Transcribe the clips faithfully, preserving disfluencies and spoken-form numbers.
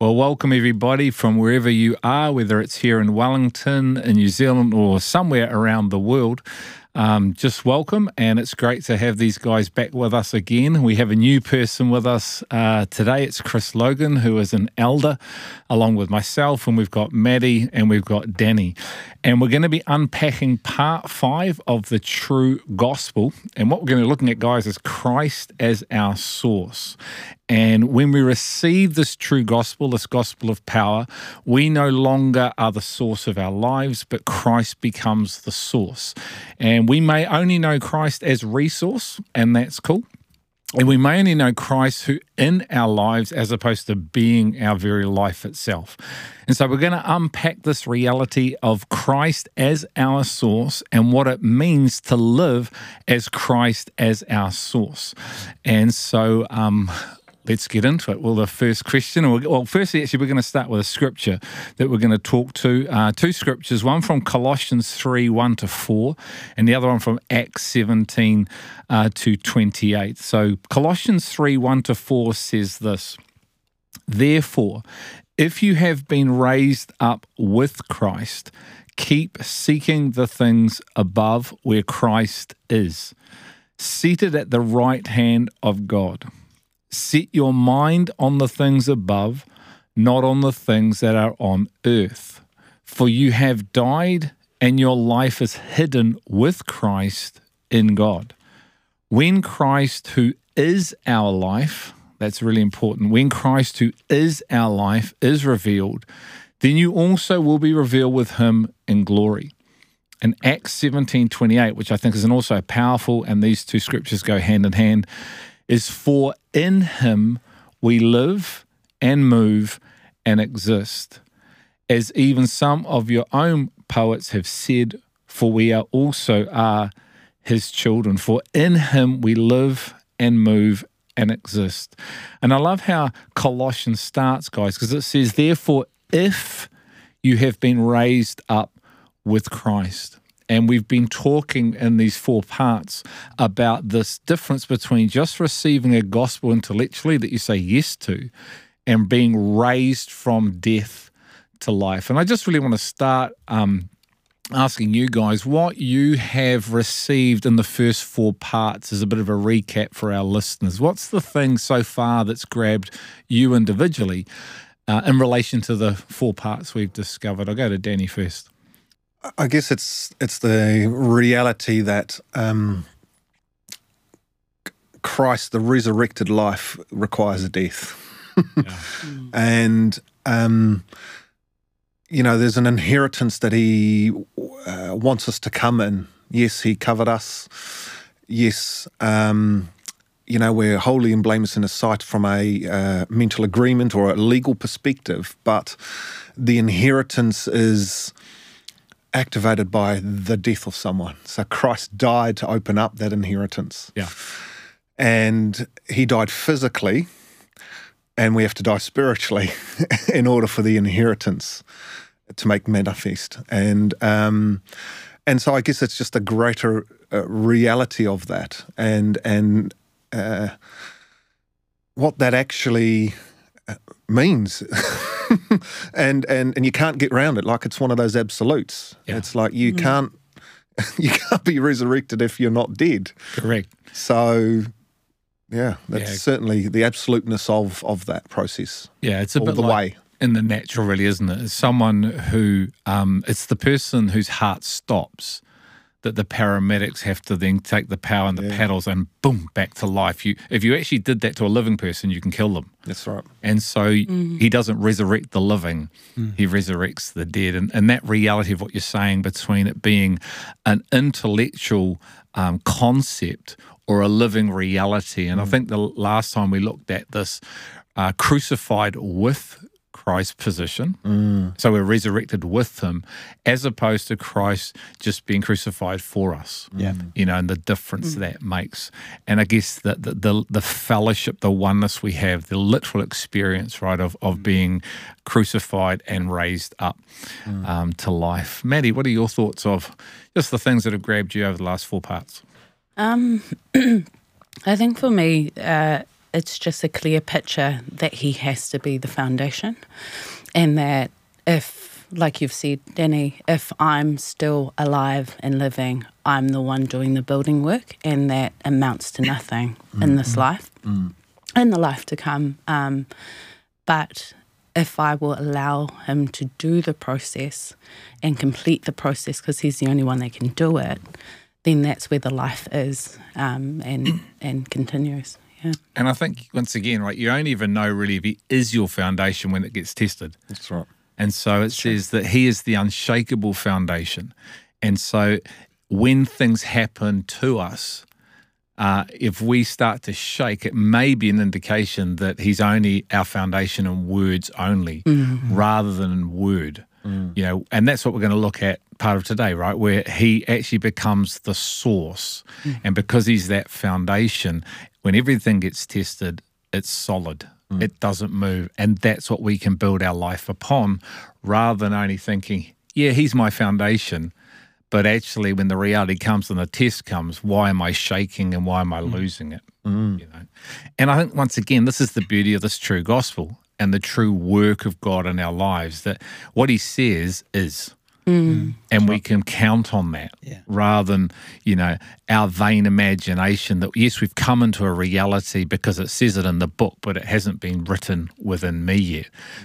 Well, welcome everybody from wherever you are, whether it's here in Wellington, in New Zealand, or somewhere around the world. Um, just welcome, and it's great to have these guys back with us again. We have a new person with us uh, today. It's Chris Logan, who is an elder, along with myself, and we've got Maddie and we've got Danny. And we're going to be unpacking part five of the true gospel. And what we're going to be looking at, guys, is Christ as our source. And when we receive this true gospel, this gospel of power, we no longer are the source of our lives, but Christ becomes the source. And we may only know Christ as resource, and that's cool. And we may only know Christ who in our lives as opposed to being our very life itself. And so we're going to unpack this reality of Christ as our source and what it means to live as Christ as our source. And so um, let's get into it. Well, the first question, or, well, firstly, actually, we're going to start with a scripture that we're going to talk to. Uh, two scriptures, one from Colossians three, one to four, and the other one from Acts seventeen uh, to twenty-eight. So Colossians three, one to four says this: Therefore, if you have been raised up with Christ, keep seeking the things above where Christ is, seated at the right hand of God. Set your mind on the things above, not on the things that are on earth. For you have died, and your life is hidden with Christ in God. When Christ, who is our life, that's really important, when Christ, who is our life, is revealed, then you also will be revealed with him in glory. In Acts seventeen twenty-eight, which I think is an also powerful, and these two scriptures go hand in hand, is for in him we live and move and exist. As even some of your own poets have said, for we are also are his children. For in him we live and move and exist. And I love how Colossians starts, guys, because it says, therefore, if you have been raised up with Christ. And we've been talking in these four parts about this difference between just receiving a gospel intellectually that you say yes to and being raised from death to life. And I just really want to start um, asking you guys what you have received in the first four parts as a bit of a recap for our listeners. What's the thing so far that's grabbed you individually uh, in relation to the four parts we've discovered? I'll go to Danny first. I guess it's it's the reality that um, Christ, the resurrected life, requires a death. Yeah. And, um, you know, there's an inheritance that he uh, wants us to come in. Yes, he covered us. Yes, um, you know, we're holy and blameless in his sight from a uh, mental agreement or a legal perspective, but the inheritance is activated by the death of someone. So Christ died to open up that inheritance. Yeah. And he died physically, and we have to die spiritually in order for the inheritance to make manifest. And um, and so I guess it's just a greater uh, reality of that, and and uh, what that actually means. and and and you can't get around it. Like, it's one of those absolutes. Yeah. It's like you mm-hmm. can't you can't be resurrected if you're not dead. Correct. So yeah, that's yeah. certainly the absoluteness of of that process. Yeah, it's a all bit the like way. In the natural, really, isn't it? It's someone who um, it's the person whose heart stops that the paramedics have to then take the power and the yeah. paddles and boom, back to life. You, if you actually did that to a living person, you can kill them. That's right. And so mm. he doesn't resurrect the living, mm. he resurrects the dead. And, and that reality of what you're saying between it being an intellectual um, concept or a living reality. And mm. I think the last time we looked at this, uh, crucified with Christ's position. Mm. So we're resurrected with him, as opposed to Christ just being crucified for us. Yeah. You know, and the difference mm. that makes. And I guess the, the the the fellowship, the oneness we have, the literal experience, right, of, of mm. being crucified and raised up mm. um, to life. Maddie, what are your thoughts of just the things that have grabbed you over the last four parts? Um, I think for me, uh, it's just a clear picture that he has to be the foundation, and that if, like you've said, Danny, if I'm still alive and living, I'm the one doing the building work, and that amounts to nothing mm. in this life, mm. in the life to come. Um, but if I will allow him to do the process and complete the process, because he's the only one that can do it, then that's where the life is um, and and continues. Yeah. And I think, once again, right, you only even know really if he is your foundation when it gets tested. That's right. And so it That's says true. that he is the unshakable foundation. And so when things happen to us, uh, if we start to shake, it may be an indication that he's only our foundation in words only, mm-hmm. rather than in word. Mm. You know, and that's what we're going to look at part of today, right? Where he actually becomes the source. Mm. And because he's that foundation, when everything gets tested, it's solid. Mm. It doesn't move. And that's what we can build our life upon, rather than only thinking, yeah, he's my foundation. But actually, when the reality comes and the test comes, why am I shaking and why am I mm. losing it? Mm. You know? And I think, once again, this is the beauty of this true gospel and the true work of God in our lives, that what he says is. Mm. And we can count on that, yeah. rather than, you know, our vain imagination that, yes, we've come into a reality because it says it in the book, but it hasn't been written within me yet.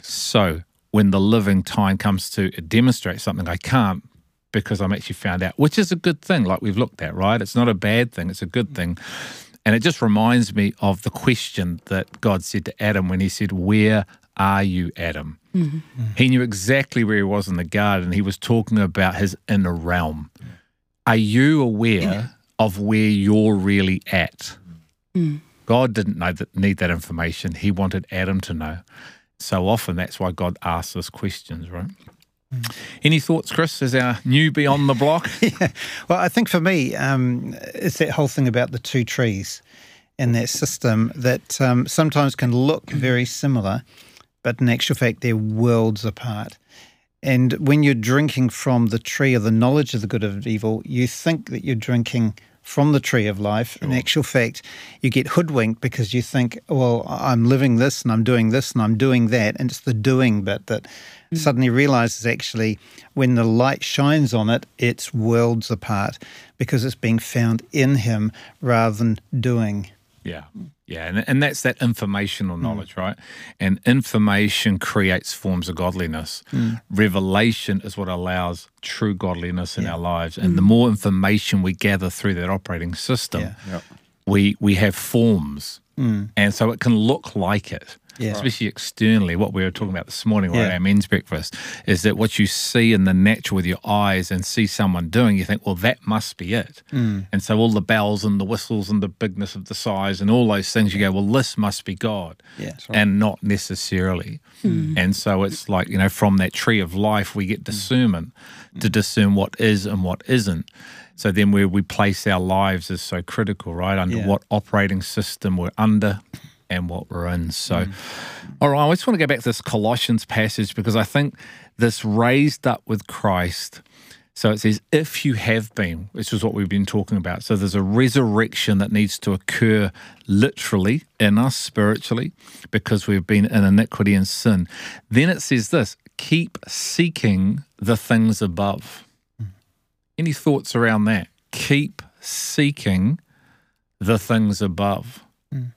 So when the living time comes to demonstrate something, I can't, because I'm actually found out, which is a good thing, like we've looked at, right? It's not a bad thing, it's a good thing. And it just reminds me of the question that God said to Adam when he said, "Where are you, Adam?" Mm-hmm. He knew exactly where he was in the garden. He was talking about his inner realm. Yeah. Are you aware yeah. of where you're really at? Mm. God didn't know that, need that information. He wanted Adam to know. So often that's why God asks us questions, right? Mm. Any thoughts, Chris, as our newbie on the block? yeah. Well, I think for me, um, it's that whole thing about the two trees and that system that um, sometimes can look very similar, but in actual fact, they're worlds apart. And when you're drinking from the tree of the knowledge of the good and evil, you think that you're drinking from the tree of life. Sure. In actual fact, you get hoodwinked because you think, well, I'm living this and I'm doing this and I'm doing that. And it's the doing bit that mm. suddenly realizes actually when the light shines on it, it's worlds apart because it's being found in him rather than doing. Yeah, yeah, and, and that's that informational knowledge, mm. right? And information creates forms of godliness. Mm. Revelation is what allows true godliness in yeah. our lives. And mm. the more information we gather through that operating system, yeah. yep. we we have forms. Mm. And so it can look like it. Yeah. Especially externally, what we were talking about this morning, right, yeah. our men's breakfast, is that what you see in the natural with your eyes and see someone doing, you think, well, that must be it. Mm. And so all the bells and the whistles and the bigness of the size and all those things, you go, well, this must be God. Yeah, right. And not necessarily. Mm. And so it's like, you know, from that tree of life, we get discernment mm. to discern what is and what isn't. So then where we place our lives is so critical, right, under yeah. what operating system we're under and what we're in. So, mm. all right, I just want to go back to this Colossians passage because I think this raised up with Christ. So it says, if you have been, which is what we've been talking about. So there's a resurrection that needs to occur literally in us spiritually because we've been in iniquity and sin. Then it says this, keep seeking the things above. Mm. Any thoughts around that? Keep seeking the things above. Mm.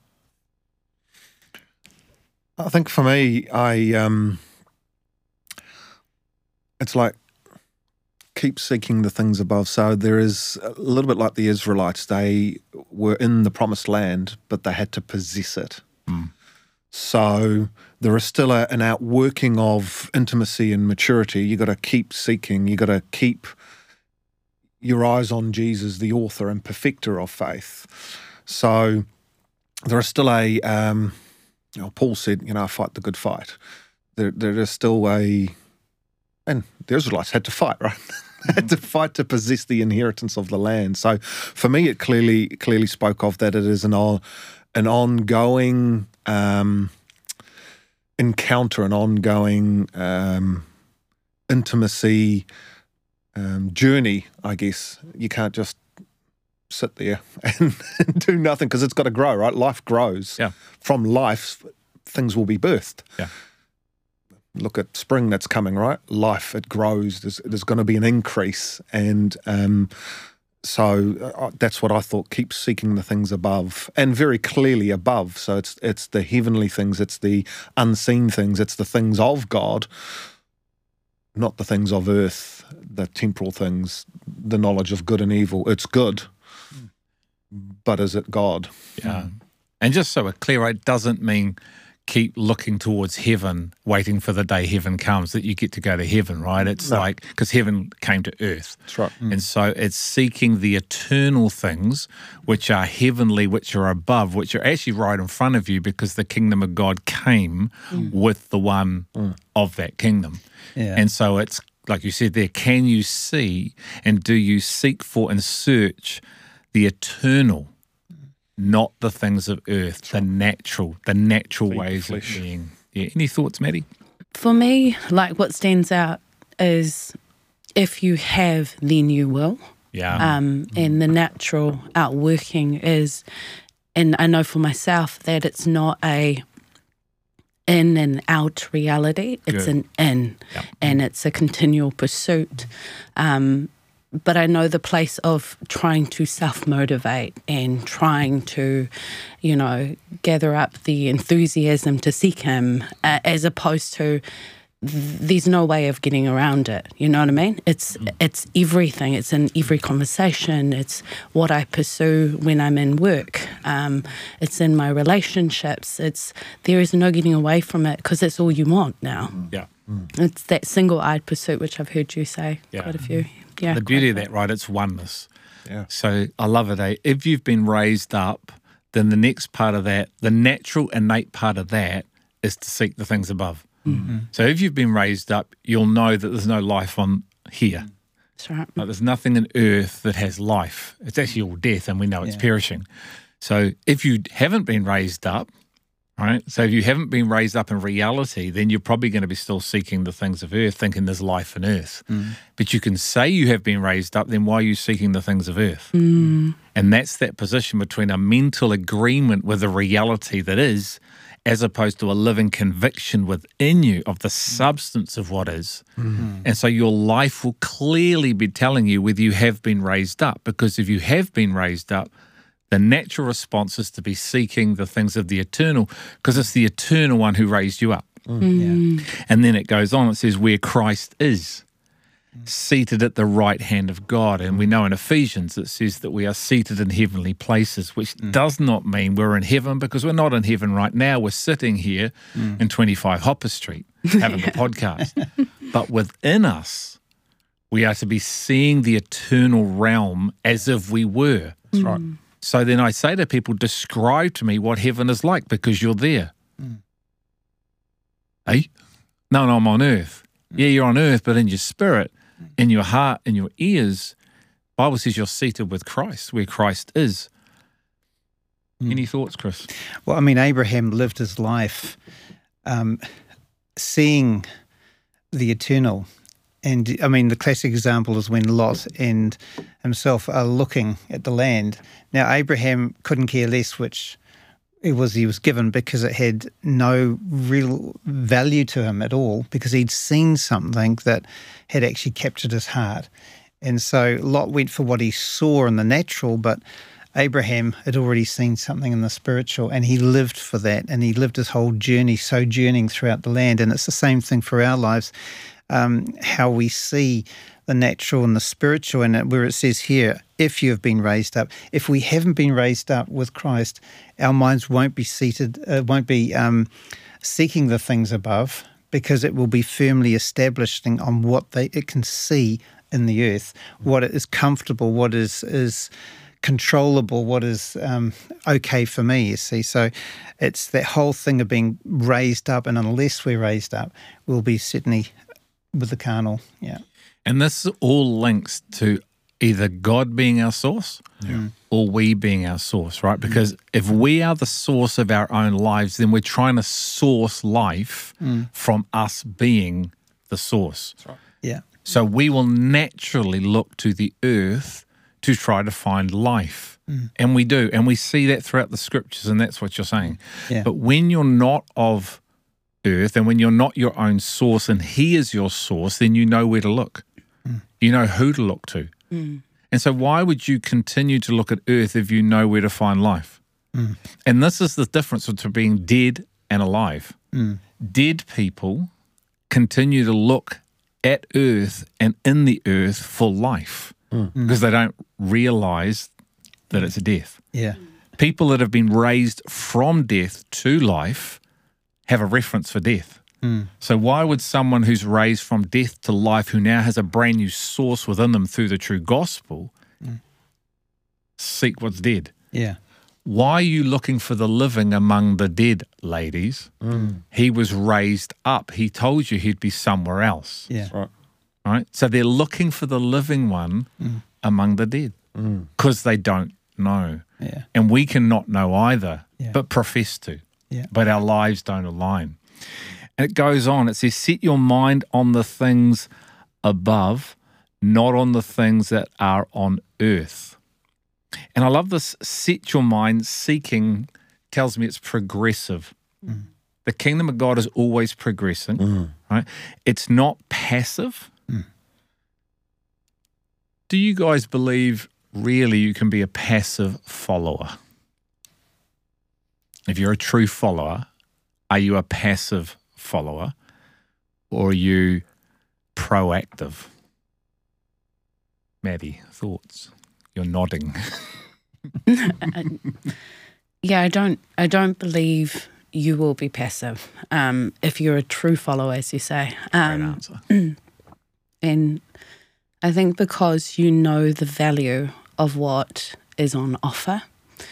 I think for me, I um, it's like keep seeking the things above. So there is a little bit like the Israelites. They were in the promised land, but they had to possess it. Mm. So there is still a, an outworking of intimacy and maturity. You got to keep seeking. You got to keep your eyes on Jesus, the author and perfecter of faith. So there is still a um, You know, Paul said, you know, fight the good fight. There, there is still a, and the Israelites had to fight, right? They had to fight to possess the inheritance of the land. So for me, it clearly clearly spoke of that it is an, an ongoing um, encounter, an ongoing um, intimacy um, journey, I guess. You can't just sit there and, and do nothing because it's got to grow, right? Life grows. Yeah. From life, things will be birthed. Yeah. Look at spring that's coming, right? Life, it grows. There's, there's going to be an increase. And um, so uh, that's what I thought, keep seeking the things above, and very clearly above. So it's it's the heavenly things, it's the unseen things, it's the things of God, not the things of earth, the temporal things, the knowledge of good and evil. It's good, but is it God? Yeah. And just so we're clear, it doesn't mean keep looking towards heaven, waiting for the day heaven comes, that you get to go to heaven, right? It's No. like, because heaven came to earth. That's right. And so it's seeking the eternal things which are heavenly, which are above, which are actually right in front of you, because the kingdom of God came Mm. with the one Mm. of that kingdom. Yeah. And so it's, like you said there, can you see and do you seek for and search the eternal, not the things of earth, the natural, the natural Feed ways flesh. of being. Yeah. Any thoughts, Maddie? For me, like what stands out is if you have, then you will. Yeah. Um, and the natural outworking is, and I know for myself that it's not a in and out reality, it's Good. an in, Yep. and it's a continual pursuit. Um, but I know the place of trying to self-motivate and trying to, you know, gather up the enthusiasm to seek him, uh, as opposed to th- there's no way of getting around it. You know what I mean? It's it's everything. It's in every conversation. It's what I pursue when I'm in work. Um, it's in my relationships. It's there is no getting away from it because it's all you want now. Yeah. It's that single-eyed pursuit, which I've heard you say Yeah. quite a few. Yeah, The beauty of that, right, it's oneness. Yeah. So I love it, eh? If you've been raised up, then the next part of that, the natural innate part of that, is to seek the things above. Mm-hmm. So if you've been raised up, you'll know that there's no life on here. That's right. Like there's nothing in earth that has life. It's actually all death, and we know it's Yeah. perishing. So if you haven't been raised up, right? So if you haven't been raised up in reality, then you're probably going to be still seeking the things of earth, thinking there's life in earth. But you can say you have been raised up, then why are you seeking the things of earth? Mm. And that's that position between a mental agreement with the reality that is, as opposed to a living conviction within you of the substance of what is. And so your life will clearly be telling you whether you have been raised up, because if you have been raised up, the natural response is to be seeking the things of the eternal, because it's the eternal one who raised you up. Mm. And then it goes on, it says, where Christ is, seated at the right hand of God. And we know in Ephesians it says that we are seated in heavenly places, which does not mean we're in heaven, because we're not in heaven right now. We're sitting here in twenty-five Hopper Street having a podcast. But within us, we are to be seeing the eternal realm as if we were. That's right. So then I say to people, describe to me what heaven is like, because you're there. Eh? No, no, I'm on earth. Yeah, you're on earth, but in your spirit, in your heart, in your ears, Bible says you're seated with Christ, where Christ is. Any thoughts, Chris? Well, I mean, Abraham lived his life um, seeing the eternal. And I mean, the classic example is when Lot and himself are looking at the land. Now, Abraham couldn't care less which it was he was given, because it had no real value to him at all, because he'd seen something that had actually captured his heart. And so Lot went for what he saw in the natural, but Abraham had already seen something in the spiritual, and he lived for that, and he lived his whole journey sojourning throughout the land. And it's the same thing for our lives, um, how we see the natural and the spiritual, and where it says here, if you have been raised up. If we haven't been raised up with Christ, our minds won't be seated, uh, won't be um, seeking the things above, because it will be firmly established on what they it can see in the earth, what is comfortable, what is is controllable, what is um, okay for me, you see. So it's that whole thing of being raised up, and unless we're raised up, we'll be certainly with the carnal, yeah. And this all links to either God being our source or we being our source, right? Because if we are the source of our own lives, then we're trying to source life from us being the source. That's right. Yeah. So we will naturally look to the earth to try to find life. Mm. And we do. And we see that throughout the scriptures, and that's what you're saying. Yeah. But when you're not of earth and when you're not your own source and he is your source, then you know where to look. Mm. You know who to look to. Mm. And so why would you continue to look at earth if you know where to find life? Mm. And this is the difference between being dead and alive. Mm. Dead people continue to look at earth and in the earth for life mm. because they don't realize that it's a death. Yeah. People that have been raised from death to life have a reference for death. Mm. So why would someone who's raised from death to life, who now has a brand new source within them through the true gospel, mm. seek what's dead? Yeah. Why are you looking for the living among the dead, ladies? Mm. He was raised up. He told you he'd be somewhere else. Yeah. Right. Right? So they're looking for the living one mm. among the dead because mm. they don't know. Yeah. And we cannot know either, yeah. but profess to. Yeah. But our lives don't align. And it goes on. It says, set your mind on the things above, not on the things that are on earth. And I love this, set your mind, seeking tells me it's progressive. Mm. The kingdom of God is always progressing, mm. right? It's not passive. Mm. Do you guys believe really you can be a passive follower? If you're a true follower, are you a passive follower or are you proactive? Maddie, thoughts? You're nodding. yeah, I don't. I don't believe you will be passive um, if you're a true follower, as you say. Um, Great answer. And I think because you know the value of what is on offer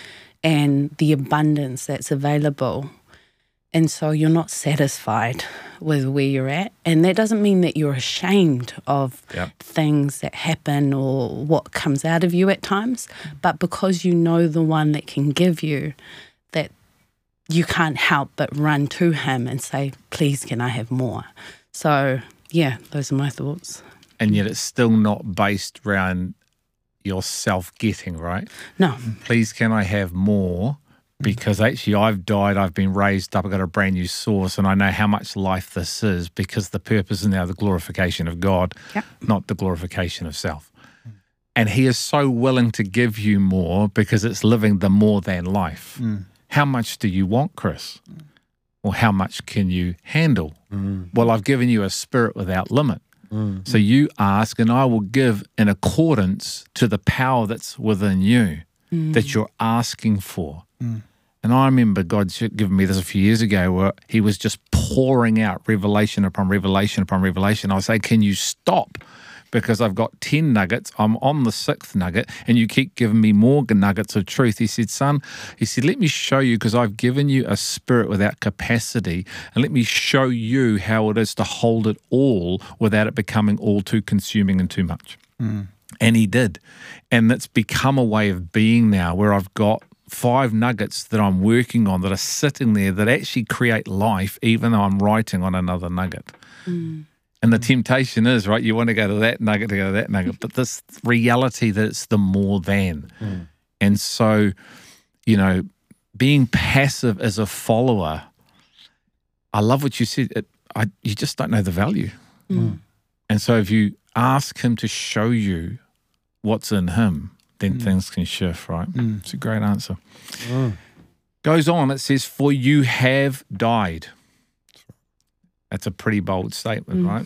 and the abundance that's available, and so you're not satisfied with where you're at. And that doesn't mean that you're ashamed of yep. things that happen or what comes out of you at times, but because you know the one that can give you, that you can't help but run to him and say, please, can I have more? So, yeah, those are my thoughts. And yet it's still not based around your self-getting, right? No. Please, can I have more? Because actually I've died, I've been raised up, I've got a brand new source, and I know how much life this is because the purpose is now the glorification of God, yep. not the glorification of self. Mm. And he is so willing to give you more because it's living the more than life. Mm. How much do you want, Chris? Mm. Or how much can you handle? Mm. Well, I've given you a spirit without limit. Mm. So you ask and I will give in accordance to the power that's within you mm. that you're asking for. Mm. And I remember God giving me this a few years ago where he was just pouring out revelation upon revelation upon revelation. I was saying, can you stop? Because I've got ten nuggets. I'm on the sixth nugget and you keep giving me more nuggets of truth. He said, son, he said, let me show you because I've given you a spirit without capacity and let me show you how it is to hold it all without it becoming all too consuming and too much. Mm. And he did. And it's become a way of being now where I've got five nuggets that I'm working on that are sitting there that actually create life even though I'm writing on another nugget. Mm. And the temptation is, right, you want to go to that nugget to go to that nugget, but this reality that it's the more than. Mm. And so, you know, being passive as a follower, I love what you said, it, I, you just don't know the value. Mm. And so if you ask him to show you what's in him, then mm. things can shift, right? Mm. It's a great answer. Mm. Goes on, it says, for you have died. That's a pretty bold statement, mm. right?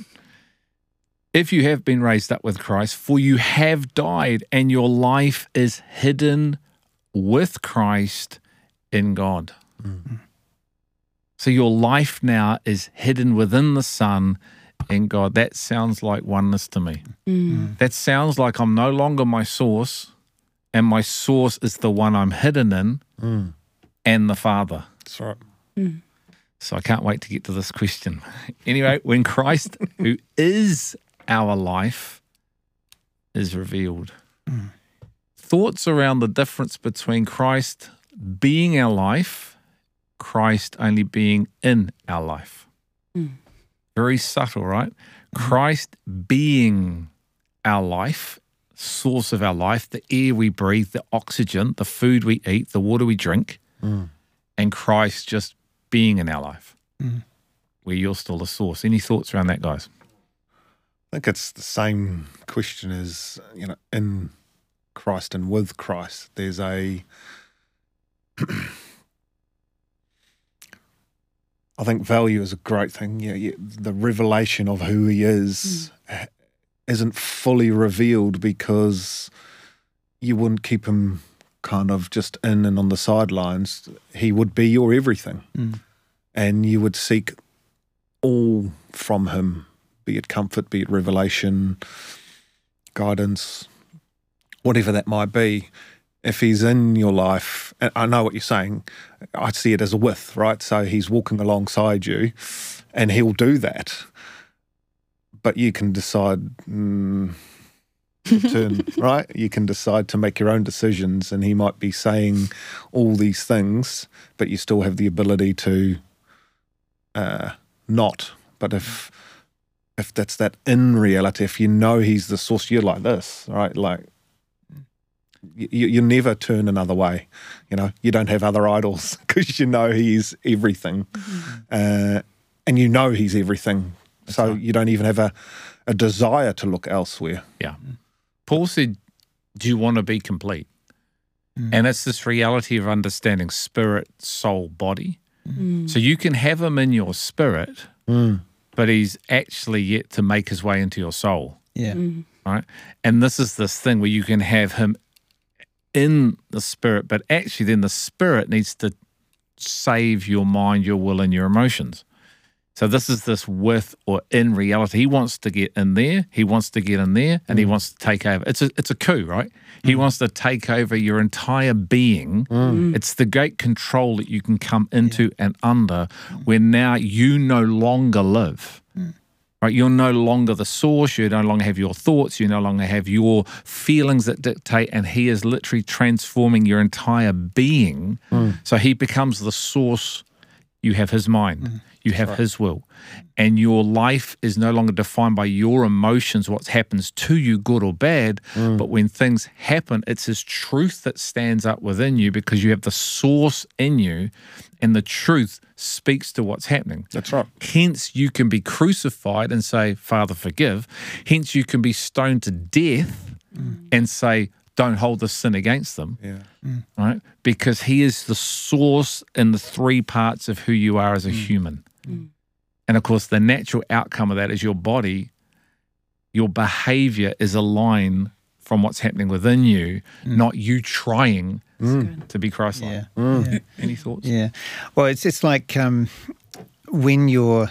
If you have been raised up with Christ, for you have died and your life is hidden with Christ in God. Mm. So your life now is hidden within the Son in God. That sounds like oneness to me. Mm. That sounds like I'm no longer my source and my source is the one I'm hidden in mm. and the Father. That's right. Mm. So I can't wait to get to this question. Anyway, when Christ, who is our life, is revealed. Mm. Thoughts around the difference between Christ being our life, Christ only being in our life. Mm. Very subtle, right? Mm. Christ being our life source of our life, the air we breathe, the oxygen, the food we eat, the water we drink, Mm. and Christ just being in our life, Mm. where you're still the source. Any thoughts around that, guys? I think it's the same question as, you know, in Christ and with Christ. There's a, I think value is a great thing. Yeah, yeah, the revelation of who he is mm. isn't fully revealed because you wouldn't keep him kind of just in and on the sidelines. He would be your everything. Mm. And you would seek all from him, be it comfort, be it revelation, guidance, whatever that might be. If he's in your life, and I know what you're saying, I see it as a with, right? So he's walking alongside you and he'll do that. But you can decide mm, to turn, right? You can decide to make your own decisions, and he might be saying all these things, but you still have the ability to uh, not. But if if that's that in reality, if you know he's the source, you're like this, right? Like, You, you never turn another way, you know. You don't have other idols because you know he's everything, mm-hmm. uh, and you know he's everything. That's so right. You don't even have a, a desire to look elsewhere. Yeah. Paul said, "Do you want to be complete?" Mm. And it's this reality of understanding spirit, soul, body. Mm. So you can have him in your spirit, mm. but he's actually yet to make his way into your soul. Yeah. Mm. Right. And this is this thing where you can have him in the spirit, but actually then the spirit needs to save your mind, your will, and your emotions. So this is this with or in reality. He wants to get in there, he wants to get in there, and mm. he wants to take over. It's a, it's a coup, right? Mm. He wants to take over your entire being. Mm. It's the great control that you can come into yeah. and under, where now you no longer live. Mm. Right, you're no longer the source, you no longer have your thoughts, you no longer have your feelings that dictate, and he is literally transforming your entire being. Mm. So he becomes the source. You have his mind, mm. you have right. his will, and your life is no longer defined by your emotions, what happens to you, good or bad, mm. but when things happen, it's his truth that stands up within you because you have the source in you, and the truth speaks to what's happening. That's right. Hence, you can be crucified and say, Father, forgive. Hence, you can be stoned to death mm. and say, don't hold this sin against them. Yeah. Mm. Right? Because he is the source in the three parts of who you are as a Mm. human. Mm. And of course, the natural outcome of that is your body, your behavior is aligned from what's happening within you, Mm. not you trying Mm. to be Christ-like. Yeah. Mm. yeah. Any thoughts? Yeah. Well, it's it's like um, when you're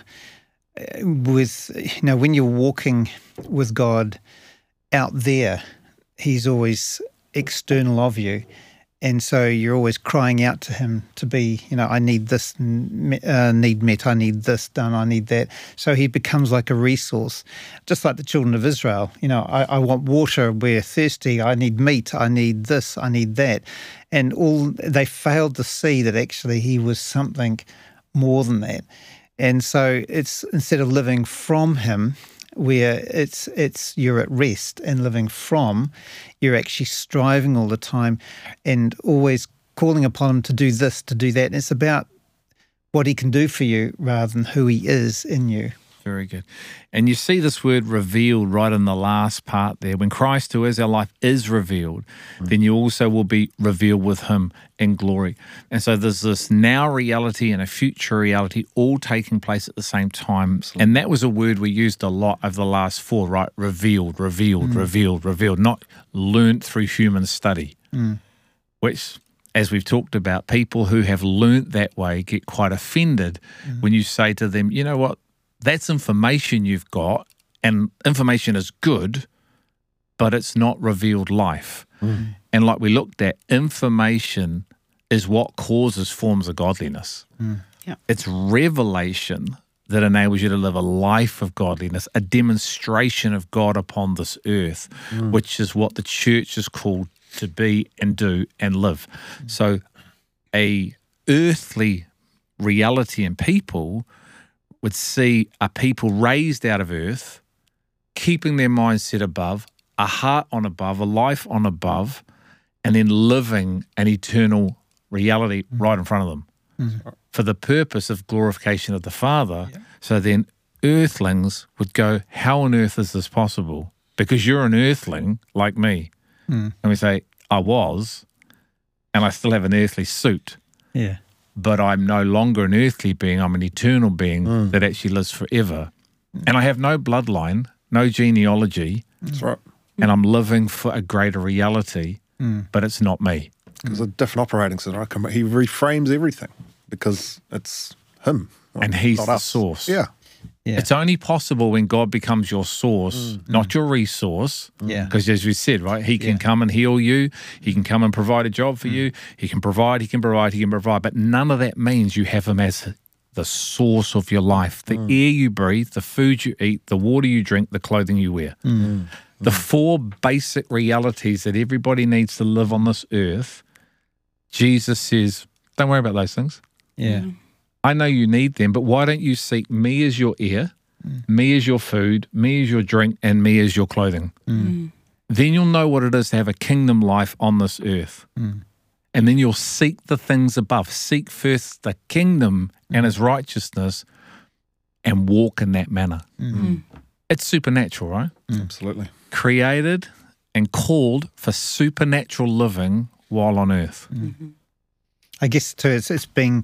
uh, with, you know, when you're walking with God out there, he's always external of you. And so you're always crying out to him to be, you know, I need this uh, need met, I need this done, I need that. So he becomes like a resource, just like the children of Israel. You know, I, I want water, we're thirsty, I need meat, I need this, I need that. And all they failed to see that actually he was something more than that. And so it's instead of living from him, where it's it's you're at rest and living from, you're actually striving all the time and always calling upon him to do this, to do that. And it's about what he can do for you rather than who he is in you. Very good. And you see this word revealed right in the last part there. When Christ, who is our life, is revealed, mm. then you also will be revealed with him in glory. And so there's this now reality and a future reality all taking place at the same time. Absolutely. And that was a word we used a lot over the last four, right? Revealed, revealed, mm. revealed, revealed, not learnt through human study, mm. which, as we've talked about, people who have learnt that way get quite offended mm. when you say to them, you know what? That's information you've got, and information is good, but it's not revealed life. Mm. And like we looked at, information is what causes forms of godliness. Mm. Yeah. It's revelation that enables you to live a life of godliness, a demonstration of God upon this earth, mm. which is what the church is called to be and do and live. Mm. So a earthly reality in people would see a people raised out of earth, keeping their minds set above, a heart on above, a life on above, and then living an eternal reality mm. right in front of them mm. for the purpose of glorification of the Father. Yeah. So then earthlings would go, how on earth is this possible? Because you're an earthling like me. Mm. And we say, I was, and I still have an earthly suit. Yeah. But I'm no longer an earthly being. I'm an eternal being mm. that actually lives forever. Mm. And I have no bloodline, no genealogy. That's right. And I'm living for a greater reality, mm. but it's not me. Because a different operating system. He reframes everything because it's him. And he's the us. source. Yeah. Yeah. It's only possible when God becomes your source, mm. not your resource. Yeah. Because as we said, right, he can yeah. come and heal you. He can come and provide a job for mm. you. He can provide, he can provide, he can provide. But none of that means you have him as the source of your life. The mm. air you breathe, the food you eat, the water you drink, the clothing you wear. Mm. The four basic realities that everybody needs to live on this earth, Jesus says, don't worry about those things. Yeah. I know you need them, but why don't you seek me as your air, mm. me as your food, me as your drink, and me as your clothing? Mm. Then you'll know what it is to have a kingdom life on this earth. Mm. And then you'll seek the things above. Seek first the kingdom mm. and his righteousness and walk in that manner. Mm. It's supernatural, right? Mm. Absolutely. Created and called for supernatural living while on earth. Mm-hmm. I guess too, it's, it's being,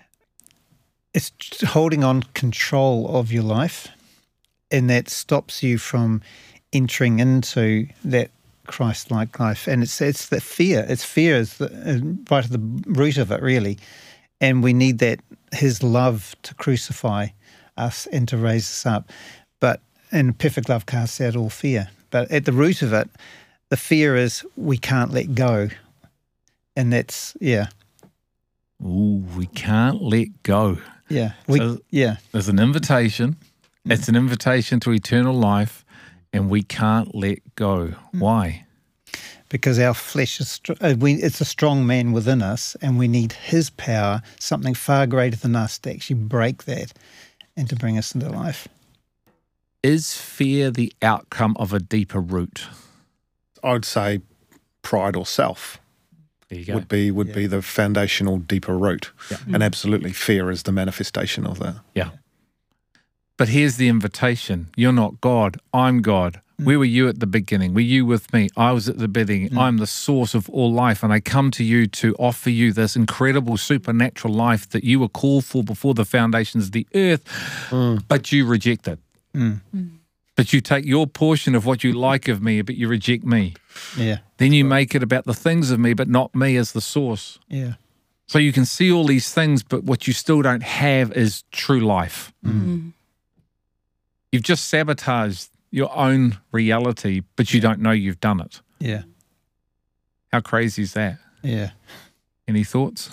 it's holding on control of your life, and that stops you from entering into that Christ-like life. And it's it's the fear. It's fear is the, right at the root of it, really. And we need that his love to crucify us and to raise us up. But and perfect love casts out all fear. But at the root of it, the fear is we can't let go. And that's, yeah. Ooh, we can't let go. Yeah. We, so yeah. There's an invitation. Mm. It's an invitation to eternal life, and we can't let go. Mm. Why? Because our flesh is, uh, we, it's a strong man within us, and we need his power, something far greater than us, to actually break that and to bring us into life. Is fear the outcome of a deeper root? I'd say pride or self there you go. would be would yeah. be the foundational deeper root. Yeah. And absolutely fear is the manifestation of that. Yeah. But here's the invitation. You're not God. I'm God. Mm. Where were you at the beginning? Were you with me? I was at the beginning. Mm. I'm the source of all life, and I come to you to offer you this incredible supernatural life that you were called for before the foundations of the earth, mm. but you reject it. Mm. Mm. But you take your portion of what you like of me, but you reject me. Yeah. Then you make it about the things of me, but not me as the source. Yeah. So you can see all these things, but what you still don't have is true life. Mm. You've just sabotaged your own reality, but you don't know you've done it. Yeah. How crazy is that? Yeah. Any thoughts?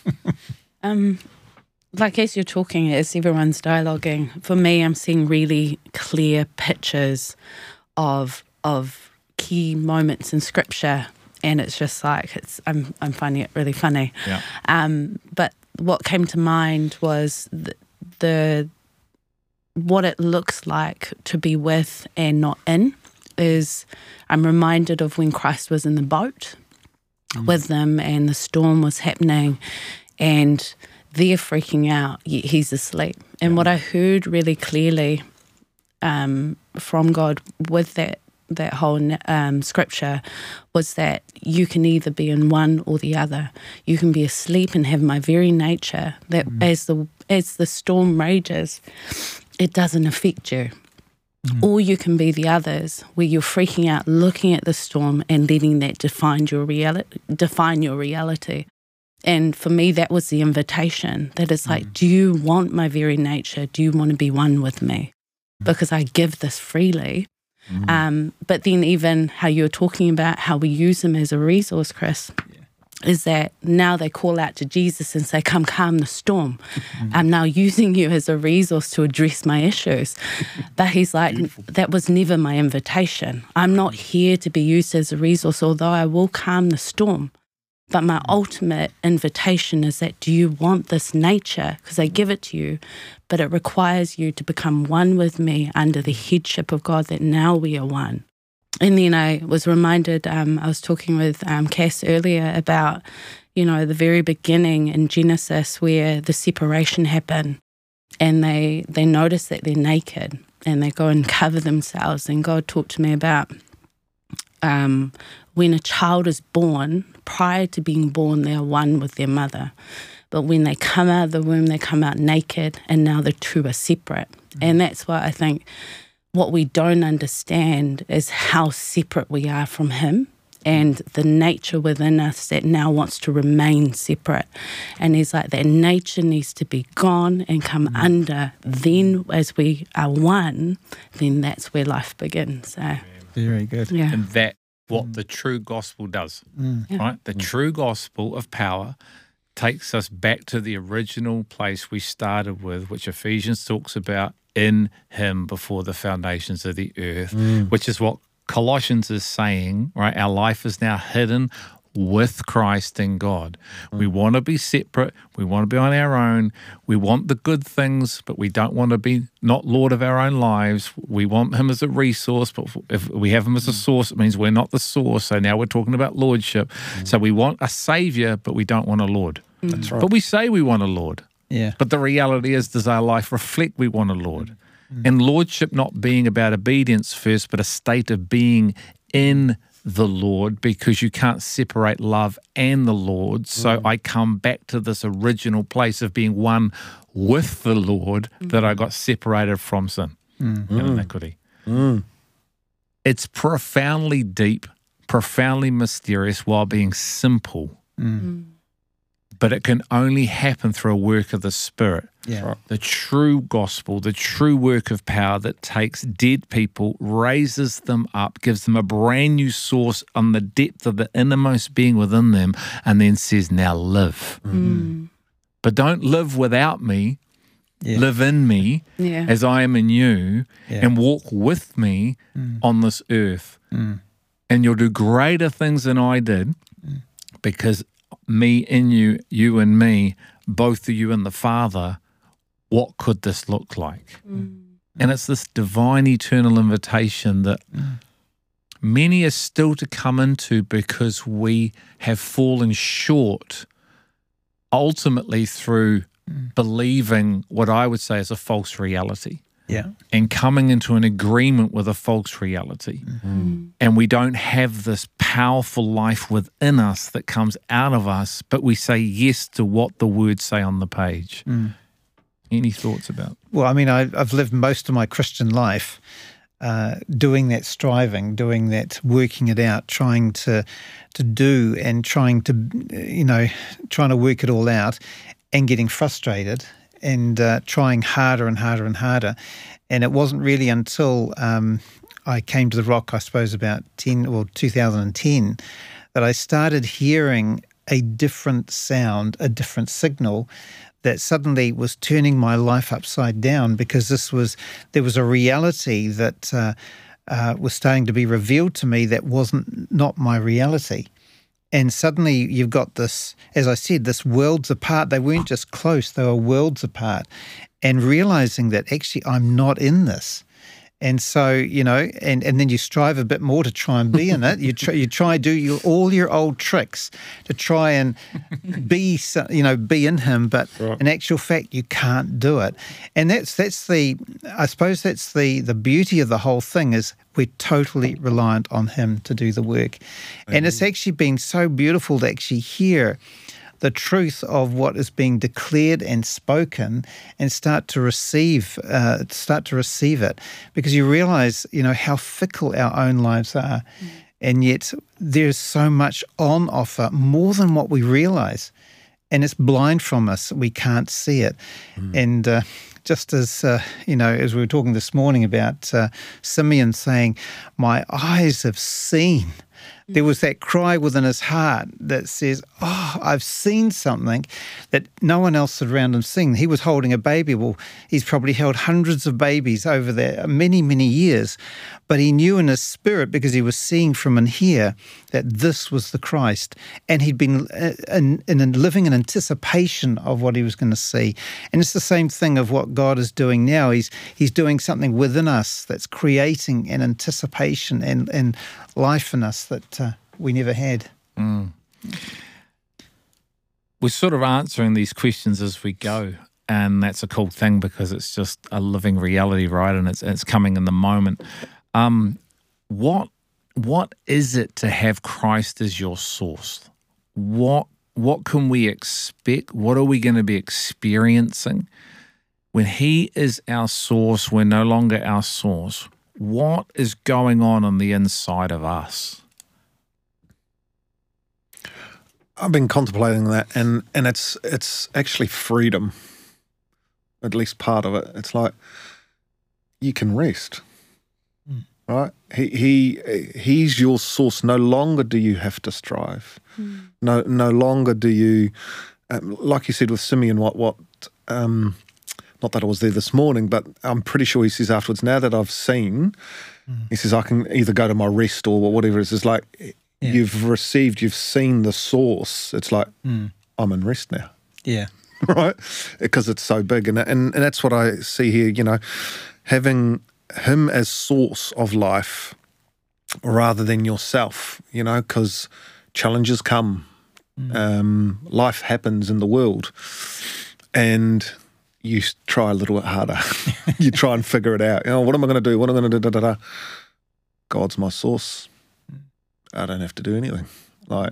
Um, like as you're talking, as everyone's dialoguing, for me, I'm seeing really clear pictures of of key moments in Scripture, and it's just like it's. I'm I'm finding it really funny. Yeah. Um, but what came to mind was the, the what it looks like to be with and not in. Is I'm reminded of when Christ was in the boat mm. with them, and the storm was happening, and they're freaking out, yet he's asleep. And yeah. what I heard really clearly um, from God with that that whole um, scripture was that you can either be in one or the other. You can be asleep and have my very nature that mm. as the as the storm rages, it doesn't affect you. Mm. Or you can be the others, where you're freaking out, looking at the storm and letting that define your reality. Define your reality. And for me, that was the invitation. That it's like, mm. do you want my very nature? Do you want to be one with me? Because I give this freely. Mm. Um, but then even how you're talking about how we use them as a resource, Chris, yeah. is that now they call out to Jesus and say, come calm the storm. Mm. I'm now using you as a resource to address my issues. But he's like, Beautiful. That was never my invitation. I'm not here to be used as a resource, although I will calm the storm. But my ultimate invitation is that, do you want this nature? Because I give it to you, but it requires you to become one with me under the headship of God, that now we are one. And then I was reminded, um, I was talking with um, Cass earlier about, you know, the very beginning in Genesis where the separation happened, and they, they notice that they're naked and they go and cover themselves. And God talked to me about um, when a child is born, prior to being born, they are one with their mother. But when they come out of the womb, they come out naked, and now the two are separate. Mm-hmm. And that's why I think what we don't understand is how separate we are from Him, and the nature within us that now wants to remain separate. And He's like, that nature needs to be gone and come mm-hmm. under. Then as we are one, then that's where life begins. So, very good. Yeah. And that what mm. the true gospel does, mm. right? The mm. true gospel of power takes us back to the original place we started with, which Ephesians talks about, in Him before the foundations of the earth, mm. which is what Colossians is saying, right? Our life is now hidden with Christ in God. Mm. We want to be separate. We want to be on our own. We want the good things, but we don't want to be not Lord of our own lives. We want Him as a resource, but if we have Him as a source, it means we're not the source. So now we're talking about lordship. Mm. So we want a Savior, but we don't want a Lord. Mm. That's right. But we say we want a Lord. Yeah. But the reality is, does our life reflect we want a Lord? Mm. And lordship not being about obedience first, but a state of being in the Lord, because you can't separate love and the Lord. So mm. I come back to this original place of being one with the Lord mm. that I got separated from sin mm. and iniquity. Mm. It's profoundly deep, profoundly mysterious while being simple. Mm. Mm. But it can only happen through a work of the Spirit. Yeah. The true gospel, the true work of power that takes dead people, raises them up, gives them a brand new source on the depth of the innermost being within them, and then says, now live. Mm. But don't live without me. Yeah. Live in me yeah. as I am in you, yeah. and walk with me mm. on this earth. Mm. And you'll do greater things than I did mm. because me in you, you and me, both of you and the Father, what could this look like? Mm. And it's this divine eternal invitation that mm. many are still to come into because we have fallen short ultimately through mm. believing what I would say is a false reality. Yeah. And coming into an agreement with a false reality. Mm. And we don't have this powerful life within us that comes out of us, but we say yes to what the words say on the page. Mm. Any thoughts about? Well, I mean, I, I've lived most of my Christian life uh, doing that striving, doing that working it out, trying to to do and trying to, you know, trying to work it all out and getting frustrated and uh, trying harder and harder and harder. And it wasn't really until um, I came to the Rock, I suppose about ten or two thousand ten, that I started hearing a different sound, a different signal that suddenly was turning my life upside down, because this was there was a reality that uh, uh, was starting to be revealed to me that wasn't not my reality. And suddenly you've got this, as I said, this worlds apart. They weren't just close, they were worlds apart. And realizing that actually I'm not in this. And so, you know, and, and then you strive a bit more to try and be in it. You try, you try do your, all your old tricks to try and be, you know, be in Him. But right. in actual fact, you can't do it. And that's that's the, I suppose that's the the beauty of the whole thing, is we're totally reliant on Him to do the work. Mm-hmm. And it's actually been so beautiful to actually hear the truth of what is being declared and spoken, and start to receive, uh, start to receive it, because you realize, you know, how fickle our own lives are, mm. and yet there's so much on offer, more than what we realize, and it's blind from us. We can't see it, mm. and uh, just as uh, you know, as we were talking this morning about uh, Simeon saying, "My eyes have seen There was that cry within his heart that says, oh, I've seen something that no one else around him seen. He was holding a baby. Well, he's probably held hundreds of babies over there, many, many years. But he knew in his spirit, because he was seeing from in here, that this was the Christ. And he'd been in, in living in anticipation of what he was going to see. And it's the same thing of what God is doing now. He's he's doing something within us that's creating an anticipation and, and life in us that uh, we never had. Mm. We're sort of answering these questions as we go. And that's a cool thing, because it's just a living reality, right? And it's it's coming in the moment. Um, what what is it to have Christ as your source? What what can we expect? What are we going to be experiencing when He is our source? We're no longer our source. What is going on on the inside of us? I've been contemplating that, and and it's it's actually freedom. At least part of it. It's like you can rest. Right? He he he's your source. No longer do you have to strive. Mm. No no longer do you, um, like you said with Simeon. What what? Um, not that I was there this morning, but I'm pretty sure he says afterwards. Now that I've seen, mm. he says I can either go to my rest or whatever it is. It's like yeah. you've received, you've seen the source. It's like mm. I'm in rest now. Yeah. Right? Because it's so big, and and and that's what I see here. You know, having Him as source of life rather than yourself, you know, because challenges come, mm. um, life happens in the world, and you try a little bit harder. You try and figure it out. You know, what am I going to do? What am I going to do? Da, da, da. God's my source. I don't have to do anything. Like,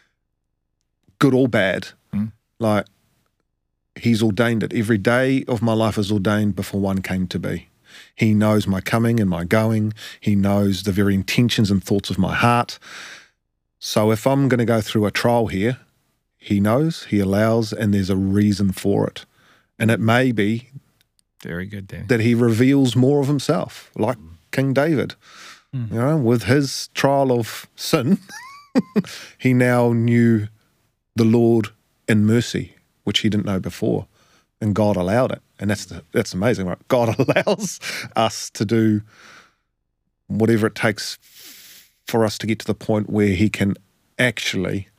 good or bad, mm. like, He's ordained it. Every day of my life is ordained before one came to be. He knows my coming and my going. He knows the very intentions and thoughts of my heart. So if I'm going to go through a trial here, He knows, He allows, and there's a reason for it. And it may be very good, Danny, that He reveals more of Himself, like mm. King David. Mm. You know, with his trial of sin, he now knew the Lord in mercy, which he didn't know before. And God allowed it. And that's the, that's amazing, right? God allows us to do whatever it takes for us to get to the point where He can actually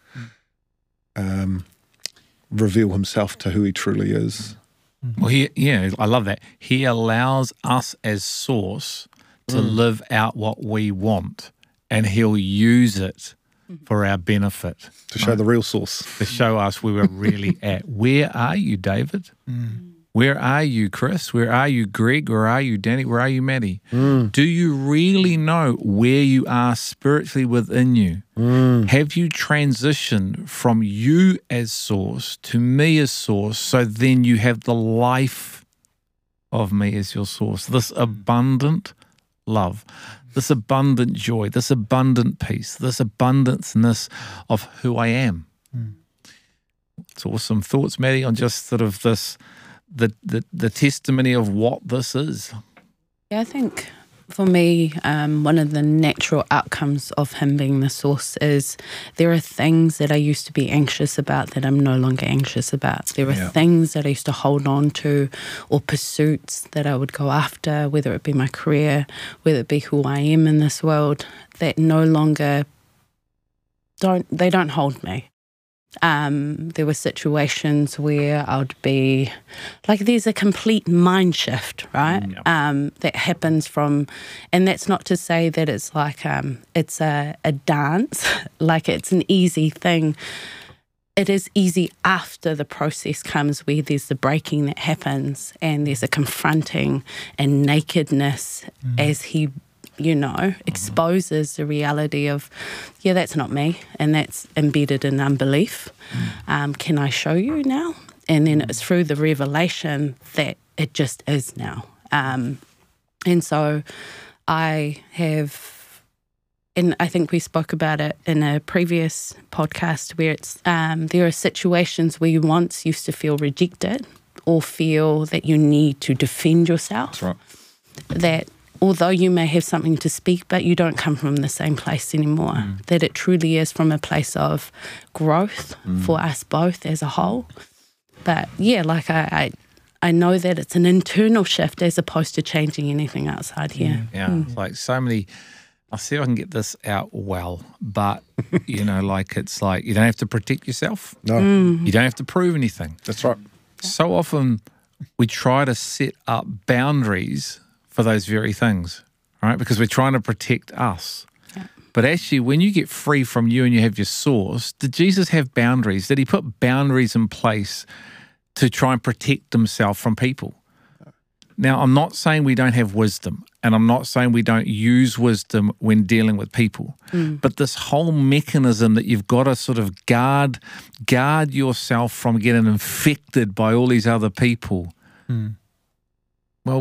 um, reveal Himself to who He truly is. Well, he, yeah, I love that. He allows us as source to mm. live out what we want, and He'll use it for our benefit. To show right? the real source. To show us where we're really at. Where are you, David? Mm. Where are you, Chris? Where are you, Greg? Where are you, Danny? Where are you, Maddie? Mm. Do you really know where you are spiritually within you? Mm. Have you transitioned from you as source to me as source, so then you have the life of me as your source? This abundant love, this abundant joy, this abundant peace, this abundanceness of who I am. Mm. It's awesome. Thoughts, Maddie, on just sort of this, the, the, the testimony of what this is? Yeah, I think for me, um, one of the natural outcomes of Him being the source is there are things that I used to be anxious about that I'm no longer anxious about. There are yeah. things that I used to hold on to, or pursuits that I would go after, whether it be my career, whether it be who I am in this world, that no longer don't, they don't hold me. Um, there were situations where I would be like, there's a complete mind shift, right? Mm, yeah. Um, that happens from, and that's not to say that it's like um, it's a, a dance, like it's an easy thing. It is easy after the process comes, where there's the breaking that happens, and there's a confronting and nakedness mm. as He, you know, exposes the reality of, yeah, that's not me, and that's embedded in unbelief. Mm. Um, can I show you now? And then it's through the revelation that it just is now. Um, and so I have, and I think we spoke about it in a previous podcast, where it's um, there are situations where you once used to feel rejected or feel that you need to defend yourself. That's right. That although you may have something to speak, but you don't come from the same place anymore. Mm. That it truly is from a place of growth mm. for us both as a whole. But yeah, like I, I I know that it's an internal shift as opposed to changing anything outside here. Yeah, mm. like so many, I'll see if I can get this out well, but, you know, like it's like you don't have to protect yourself. No. Mm. You don't have to prove anything. That's right. So often we try to set up boundaries for those very things, right? Because we're trying to protect us. Yeah. But actually, when you get free from you and you have your source, did Jesus have boundaries? Did he put boundaries in place to try and protect himself from people? Now, I'm not saying we don't have wisdom, and I'm not saying we don't use wisdom when dealing with people, mm. but this whole mechanism that you've got to sort of guard, guard yourself from getting infected by all these other people, mm. well,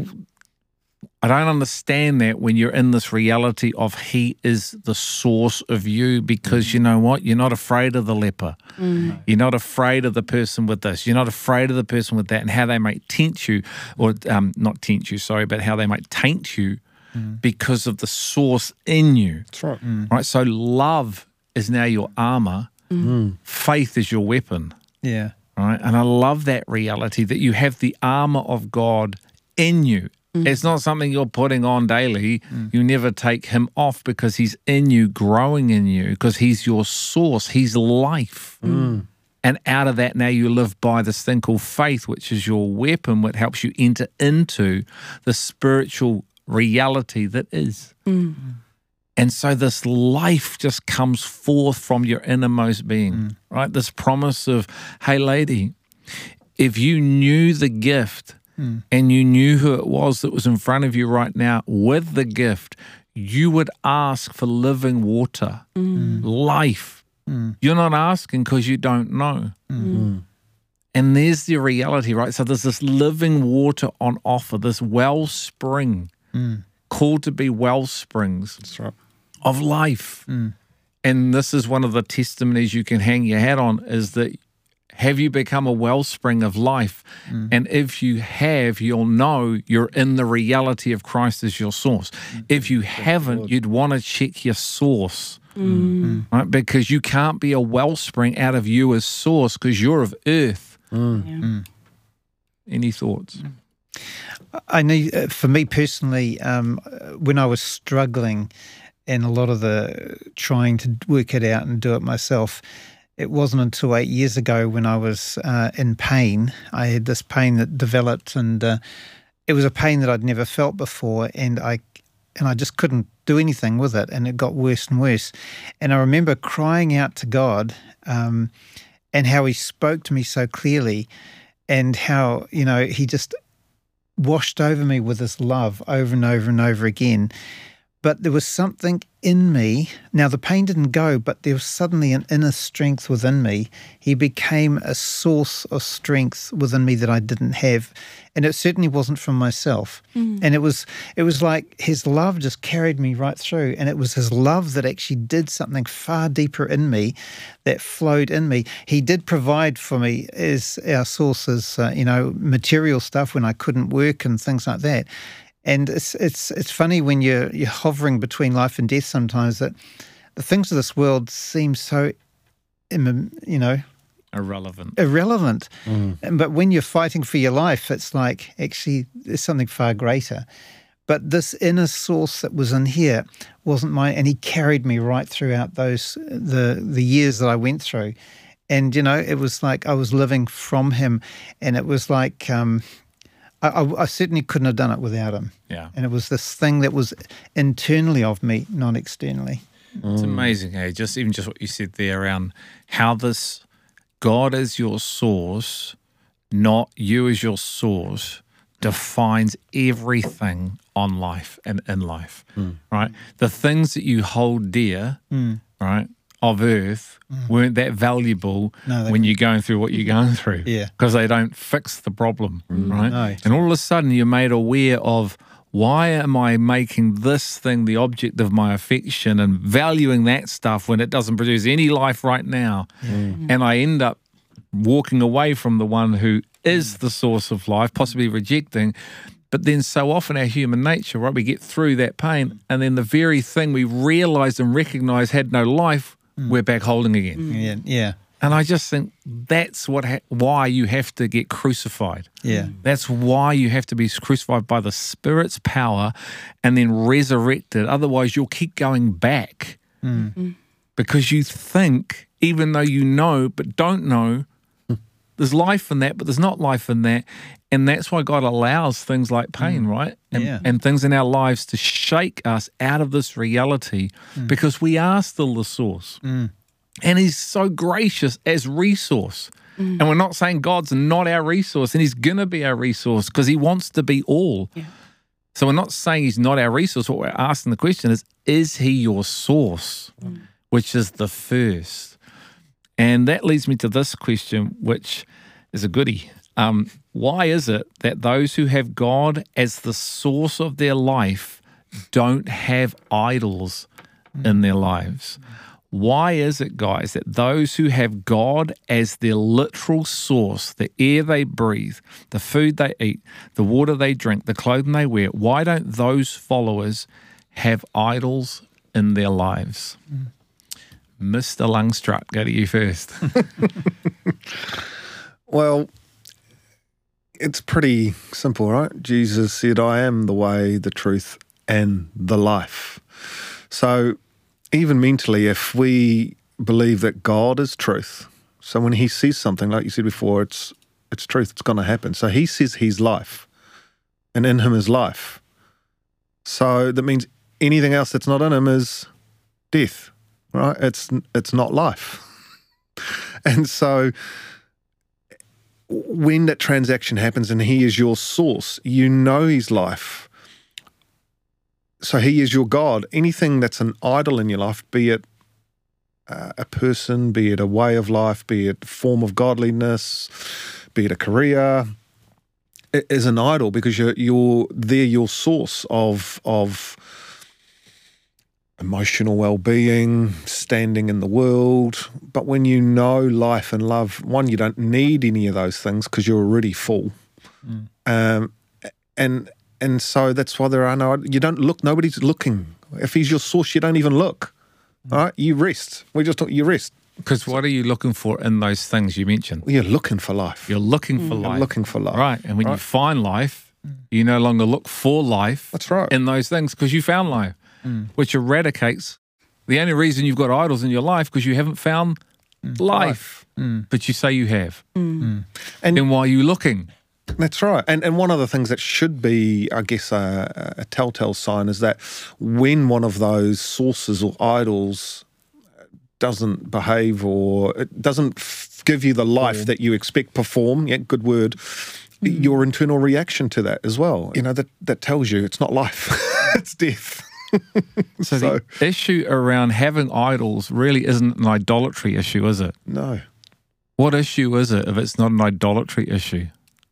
I don't understand that when you're in this reality of he is the source of you, because you know what? You're not afraid of the leper. Mm. You're not afraid of the person with this. You're not afraid of the person with that, and how they might tempt you, or um, not tempt you, sorry, but how they might taint you mm. because of the source in you. That's right. Mm. Right? So love is now your armor. Mm. Faith is your weapon. Yeah. Right? And I love that reality that you have the armor of God in you. It's not something you're putting on daily. Mm. You never take him off because he's in you, growing in you, because he's your source. He's life. Mm. And out of that now you live by this thing called faith, which is your weapon, which helps you enter into the spiritual reality that is. Mm. And so this life just comes forth from your innermost being, mm. right? This promise of, hey, lady, if you knew the gift, Mm. and you knew who it was that was in front of you right now with the gift, you would ask for living water, mm. life. Mm. You're not asking because you don't know. Mm. And there's the reality, right? So there's this living water on offer, this wellspring, mm. called to be wellsprings That's right. of life. Mm. And this is one of the testimonies you can hang your hat on, is that have you become a wellspring of life? Mm. And if you have, you'll know you're in the reality of Christ as your source. Mm. If you haven't, you'd want to check your source, mm. right? Because you can't be a wellspring out of you as source, because you're of earth. Mm. Yeah. Mm. Any thoughts? I know, for me personally, um, when I was struggling and a lot of the trying to work it out and do it myself, it wasn't until eight years ago when I was uh, in pain. I had this pain that developed, and uh, it was a pain that I'd never felt before, and I and I just couldn't do anything with it, and it got worse and worse. And I remember crying out to God, um, and how he spoke to me so clearly, and how, you know, he just washed over me with his love over and over and over again. But there was something in me. Now, the pain didn't go, but there was suddenly an inner strength within me. He became a source of strength within me that I didn't have. And it certainly wasn't from myself. Mm. And it was it was like his love just carried me right through. And it was his love that actually did something far deeper in me, that flowed in me. He did provide for me as our sources, uh, you know, material stuff when I couldn't work and things like that. And it's it's it's funny when you're you're hovering between life and death sometimes, that the things of this world seem so, you know, irrelevant. Irrelevant. Mm. But when you're fighting for your life, it's like actually there's something far greater. But this inner source that was in here wasn't mine, and he carried me right throughout those the the years that I went through. And you know, it was like I was living from him, and it was like. Um, I, I certainly couldn't have done it without him. Yeah. And it was this thing that was internally of me, not externally. It's amazing, hey? Just even just what you said there around how this God as your source, not you as your source, defines everything on life and in life, mm. right? The things that you hold dear, mm. right, of earth mm. weren't that valuable no, when you're going through what you're going through. Yeah. Because they don't fix the problem, mm. right? No. And all of a sudden you're made aware of, why am I making this thing the object of my affection and valuing that stuff when it doesn't produce any life right now? Mm. And I end up walking away from the one who is the source of life, possibly rejecting, But then so often our human nature, right, we get through that pain, and then the very thing we realised and recognised had no life, mm. we're back holding again. Mm. Yeah, yeah. And I just think that's what ha- why you have to get crucified. Yeah. That's why you have to be crucified by the Spirit's power and then resurrected. Otherwise, you'll keep going back Mm. Mm. because you think, even though you know but don't know, there's life in that, but there's not life in that. And that's why God allows things like pain, mm. right? And, yeah. and things in our lives to shake us out of this reality mm. because we are still the source. Mm. And he's so gracious as resource. Mm. And we're not saying God's not our resource, and he's going to be our resource because he wants to be all. Yeah. So we're not saying he's not our resource. What we're asking the question is, is he your source? Mm. Which is the first. And that leads me to this question, which is a goodie. Um, why is it that those who have God as the source of their life don't have idols mm. in their lives? Why is it, guys, that those who have God as their literal source, the air they breathe, the food they eat, the water they drink, the clothing they wear, why don't those followers have idols in their lives? Mm. Mister Lungstruck, go to you first. Well, it's pretty simple, right? Jesus said, I am the way, the truth, and the life. So even mentally, if we believe that God is truth, so when he says something, like you said before, it's it's truth, it's going to happen. So he says he's life, and in him is life. So that means anything else that's not in him is death, right? It's it's not life. And so when that transaction happens and he is your source, you know he's life. So he is your God. Anything that's an idol in your life, be it uh, a person, be it a way of life, be it a form of godliness, be it a career, it is an idol because you're, you're they're your source of of emotional well-being, standing in the world. But when you know life and love, one, you don't need any of those things because you're already full. Mm. Um, and and so that's why there are no, you don't look, nobody's looking. If he's your source, you don't even look, mm. right? You rest. We just talk, you rest. Because what are you looking for in those things you mentioned? You're looking for life. You're looking mm. for life. You're looking for life. Right. And when right. you find life, you no longer look for life. That's right. In those things because you found life. Mm. Which eradicates the only reason you've got idols in your life because you haven't found mm. life, mm. but you say you have. Mm. Mm. And then why are you looking? That's right. And and one of the things that should be, I guess, a, a telltale sign is that when one of those sources or idols doesn't behave or it doesn't f- give you the life that you expect, perform, yeah, good word, mm. your internal reaction to that as well. You know, that, that tells you it's not life, it's death. so, so the issue around having idols really isn't an idolatry issue, is it? No. What issue is it if it's not an idolatry issue?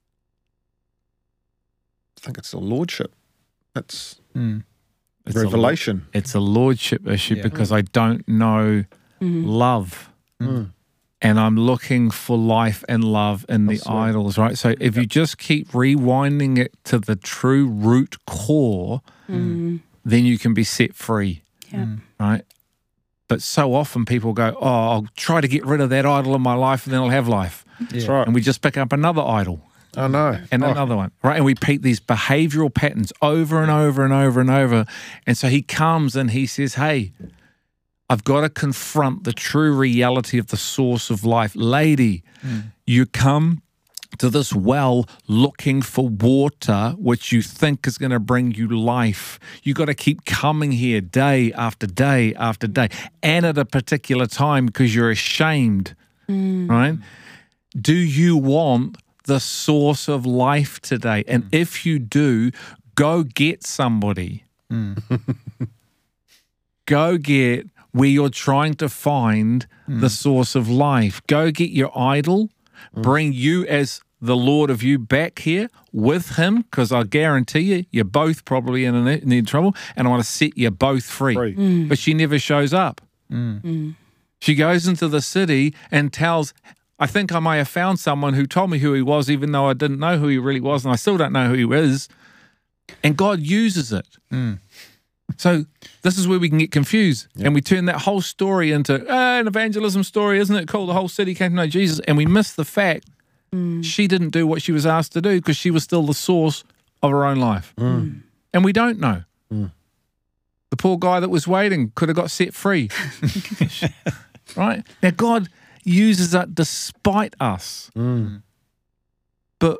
I think it's a lordship. It's, mm. it's revelation. A, it's a lordship issue yeah. because I don't know mm. love. Mm. And I'm looking for life and love in That's the right. idols, right? So if yep. you just keep rewinding it to the true root core, mm. then you can be set free, yep. right? But so often people go, oh, I'll try to get rid of that idol in my life and then I'll have life. That's yeah. right. And we just pick up another idol. I know. And oh. another one, right? And we repeat these behavioral patterns over and over and over and over. And so he comes and he says, hey, I've got to confront the true reality of the source of life. Lady, mm. you come to this well looking for water, which you think is going to bring you life. You got to keep coming here day after day after day, and at a particular time because you're ashamed, mm. right? Do you want the source of life today? And mm. if you do, go get somebody. Mm. Go get where you're trying to find mm. the source of life. Go get your idol, mm. bring you as the Lord of you back here with him, because I guarantee you, you're both probably in, a, in trouble, and I want to set you both free. free. Mm. But she never shows up. Mm. Mm. She goes into the city and tells, I think I may have found someone who told me who he was, even though I didn't know who he really was, and I still don't know who he is. And God uses it. Mm. So this is where we can get confused. Yep. And we turn that whole story into ah, an evangelism story. Isn't it cool? The whole city came to know Jesus. And we miss the fact she didn't do what she was asked to do because she was still the source of her own life. Mm. And we don't know. Mm. The poor guy that was waiting could have got set free. Right? Now, God uses that despite us. Mm. But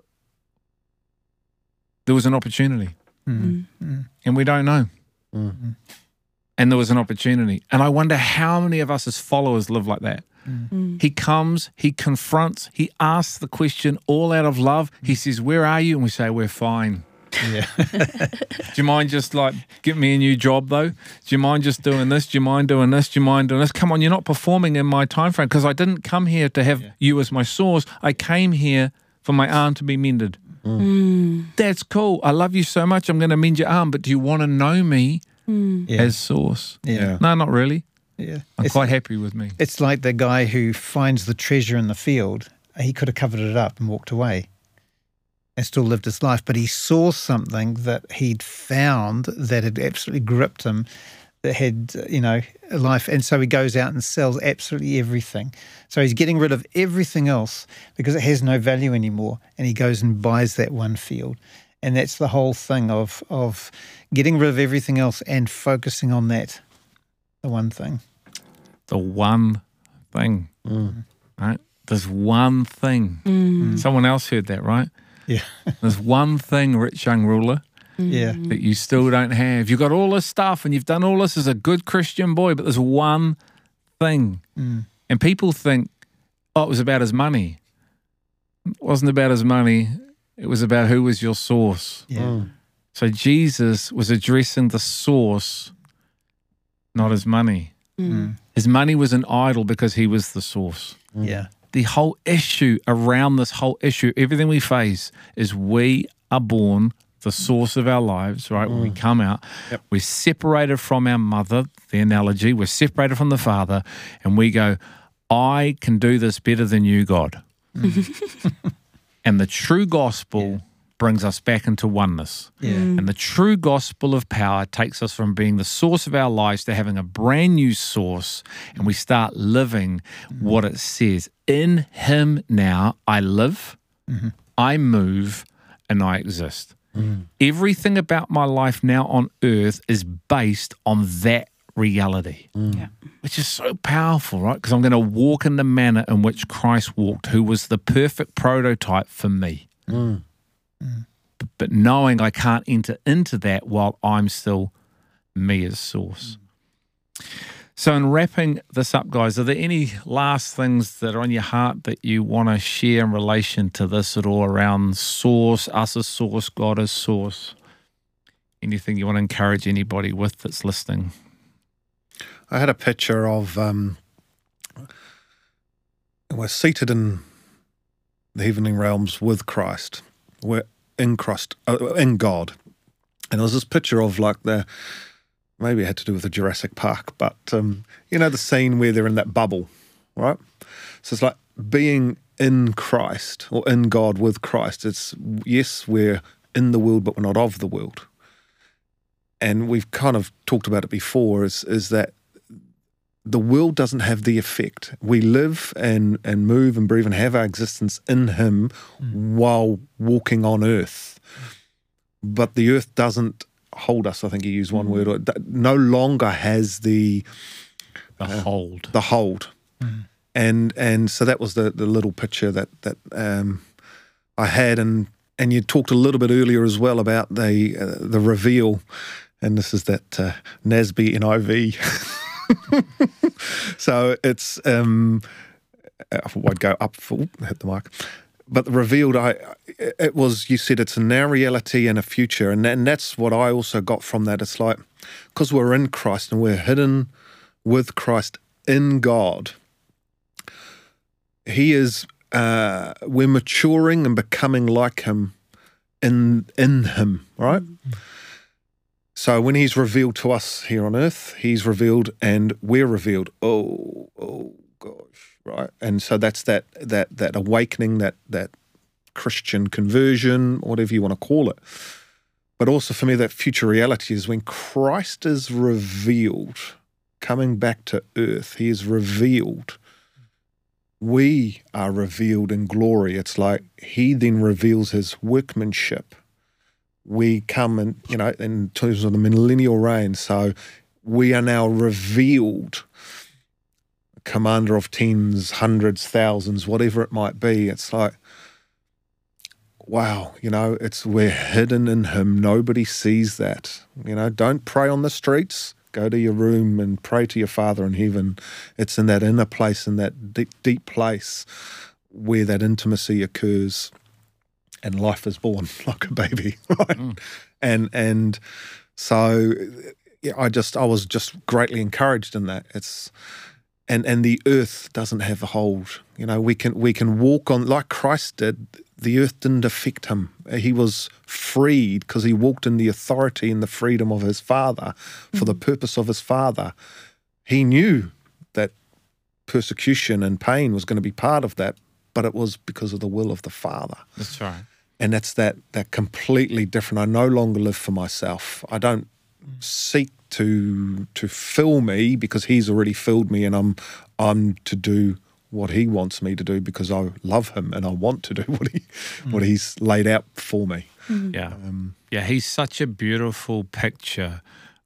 there was an opportunity. Mm. Mm. And we don't know. Mm. And there was an opportunity. And I wonder how many of us as followers live like that. Mm. He comes, he confronts, he asks the question all out of love. He says, where are you? And we say, we're fine. Yeah. Do you mind just like, get me a new job though? Do you mind just doing this? Do you mind doing this? Do you mind doing this? Come on, you're not performing in my time frame because I didn't come here to have Yeah. you as my source. I came here for my arm to be mended. Mm. That's cool. I love you so much. I'm going to mend your arm. But do you want to know me Mm. Yeah. as source? Yeah. No, not really. Yeah. I'm It's, quite happy with me. it's like the guy who finds the treasure in the field. He could have covered it up and walked away and still lived his life. But he saw something that he'd found that had absolutely gripped him, that had, you know, a life. And so he goes out and sells absolutely everything. So he's getting rid of everything else because it has no value anymore. And he goes and buys that one field. And that's the whole thing of of getting rid of everything else and focusing on that, the one thing. The one thing, Mm. right? There's one thing. Mm. Someone else heard that, right? Yeah. There's one thing, rich young ruler, Yeah. that you still don't have. You've got all this stuff and you've done all this as a good Christian boy, but there's one thing. Mm. And people think, oh, it was about his money. It wasn't about his money. It was about who was your source. Yeah. Mm. So Jesus was addressing the source, not his money. Mm. His money was an idol because he was the source. Yeah. The whole issue around this whole issue, everything we face is we are born the source of our lives, right? When we come out, Yep. we're separated from our mother, the analogy, we're separated from the father, and we go, I can do this better than you, God. And the true gospel brings us back into oneness. Yeah. And the true gospel of power takes us from being the source of our lives to having a brand new source, and we start living what it says. In him now I live, I move, and I exist. Everything about my life now on earth is based on that reality, Yeah. which is so powerful, right? Because I'm going to walk in the manner in which Christ walked, who was the perfect prototype for me. Mm. But, but knowing I can't enter into that while I'm still me as source. So in wrapping this up, guys, are there any last things that are on your heart that you want to share in relation to this at all around source, us as source, God as source? Anything you want to encourage anybody with that's listening? I had a picture of um, we're seated in the heavenly realms with Christ. We're in Christ, uh, in God, and there was this picture of like the maybe it had to do with the Jurassic Park, but um, you know the scene where they're in that bubble, right? So it's like being in Christ or in God with Christ. It's yes, we're in the world, but we're not of the world. And we've kind of talked about it before. Is is that the world doesn't have the effect. We live and, and move and breathe and have our existence in Him while walking on earth. But the earth doesn't hold us. I think you used one word. Or it no longer has the The hold. the hold. And and so that was the, the little picture that that um, I had. And and you talked a little bit earlier as well about the uh, the reveal. And this is that uh, N A S B N I V. So it's um, I'd go up full, hit the mic. But the revealed, I it was you said it's a now reality and a future, and and that's what I also got from that. It's like because we're in Christ and we're hidden with Christ in God. He is. Uh, we're maturing and becoming like Him in in Him, right? So when He's revealed to us here on earth, He's revealed and we're revealed. Oh, oh gosh, right? And so that's that that that awakening, that that Christian conversion, whatever you want to call it. but also for me, that future reality is when Christ is revealed, coming back to earth, he is revealed. We are revealed in glory. It's like he then reveals his workmanship. We come in, you know, in terms of the millennial reign. So we are now revealed, commander of tens, hundreds, thousands, whatever it might be. It's like, wow, you know, it's we're hidden in him. Nobody sees that. You know, don't pray on the streets. Go to your room and pray to your Father in heaven. It's in that inner place, in that deep, deep place where that intimacy occurs and life is born like a baby, right? Mm. And and so yeah, I just I was just greatly encouraged in that. It's and and the earth doesn't have a hold. You know, we can we can walk on like Christ did. The earth didn't affect him. He was freed because he walked in the authority and the freedom of his Father for mm. the purpose of his Father. He knew that persecution and pain was going to be part of that, but it was because of the will of the Father. That's right. And that's that that completely different. I no longer live for myself. I don't mm. seek to to fill me because he's already filled me, and I'm I'm to do what he wants me to do because I love him and I want to do what he mm. what he's laid out for me. Mm. Yeah. Um, yeah, he's such a beautiful picture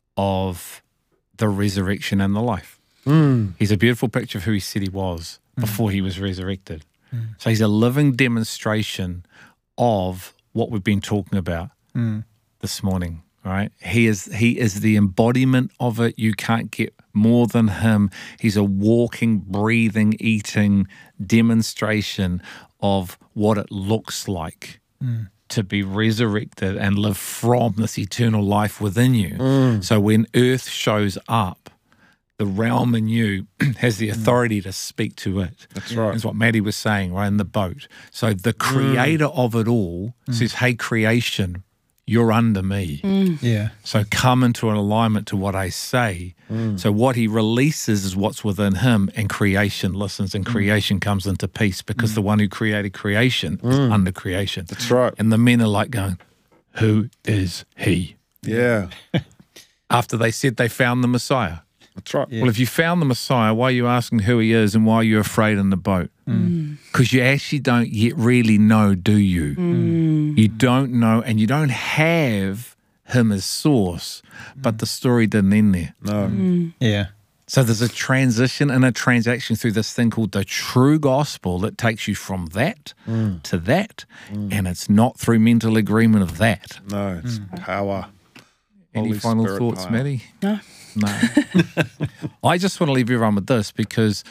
of the resurrection and the life. Mm. He's a beautiful picture of who he said he was mm. before he was resurrected. Mm. So he's a living demonstration of what we've been talking about mm. this morning, right? He is he is the embodiment of it. You can't get more than him. He's a walking, breathing, eating demonstration of what it looks like mm. to be resurrected and live from this eternal life within you. Mm. So when earth shows up, the realm in you has the authority mm. to speak to it. That's right. That's what Maddie was saying, right, in the boat. So the creator mm. of it all mm. says, hey, creation, you're under me. Mm. Yeah. So come into an alignment to what I say. Mm. So what he releases is what's within him, and creation listens, and creation mm. comes into peace because mm. the one who created creation mm. is under creation. That's right. And the men are like going, who is he? Yeah. After they said they found the Messiah. That's right. Yeah. Well, if you found the Messiah, why are you asking who he is and why are you afraid in the boat? Because mm. you actually don't yet really know, do you? Mm. You don't know, and you don't have him as source, but the story didn't end there. No. Mm. Yeah. So there's a transition and a transaction through this thing called the true gospel that takes you from that mm. to that, mm. and it's not through mental agreement of that. No, it's mm. power. Any Holy final Spirit thoughts, power. Maddie? No. No. I just want to leave everyone with this, because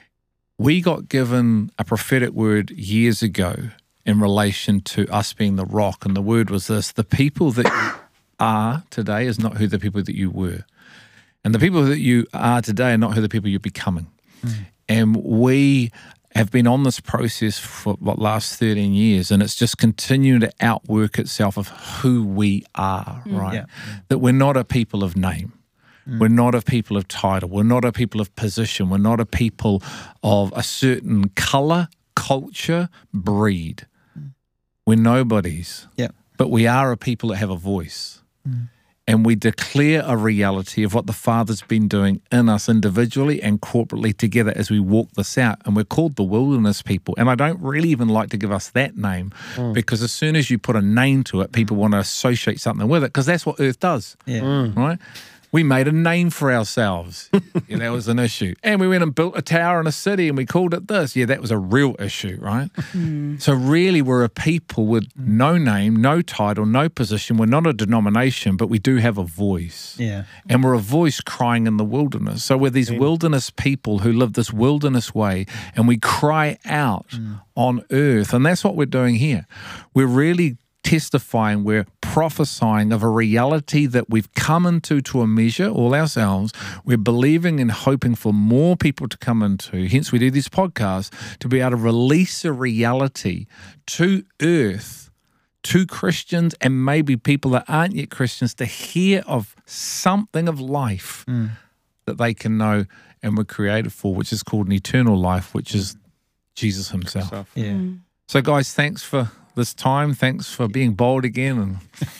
we got given a prophetic word years ago in relation to us being the rock, and the word was this: the people that you are today is not who the people that you were. And the people that you are today are not who the people you're becoming. Mm. And we have been on this process for what last thirteen years, and it's just continuing to outwork itself of who we are, mm. right? Yeah. That we're not a people of name. Mm. We're not a people of title. We're not a people of position. We're not a people of a certain color, culture, breed. Mm. We're nobodies. Yeah. But we are a people that have a voice. Mm. And we declare a reality of what the Father's been doing in us individually and corporately together as we walk this out. And we're called the wilderness people. And I don't really even like to give us that name mm. because as soon as you put a name to it, people want to associate something with it, because that's what earth does, yeah. Mm. right? We made a name for ourselves. Yeah, that was an issue. And we went and built a tower in a city and we called it this. Yeah, that was a real issue, right? Mm. So really we're a people with no name, no title, no position. We're not a denomination, but we do have a voice. Yeah. And we're a voice crying in the wilderness. So we're these yeah. wilderness people who live this wilderness way, and we cry out mm. on earth. And that's what we're doing here. We're really testifying, we're prophesying of a reality that we've come into to a measure all ourselves. We're believing and hoping for more people to come into. Hence, we do this podcast to be able to release a reality to earth, to Christians and maybe people that aren't yet Christians, to hear of something of life mm. that they can know and were created for, which is called an eternal life, which is Jesus himself. Yeah. Mm. So, guys, thanks for this time. Thanks for being bold again, and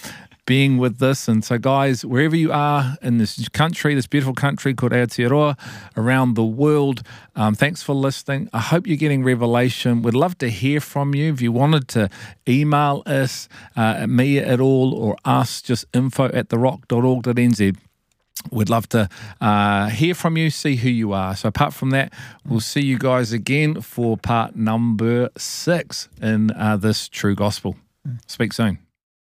being with this. And so, guys, wherever you are in this country, this beautiful country called Aotearoa, around the world, um, thanks for listening. I hope you're getting revelation. We'd love to hear from you. If you wanted to email us, uh, me at all, or us, just info at the rock dot org dot n z. We'd love to uh, hear from you, see who you are. So apart from that, we'll see you guys again for part number six in uh, this True Gospel. Speak soon.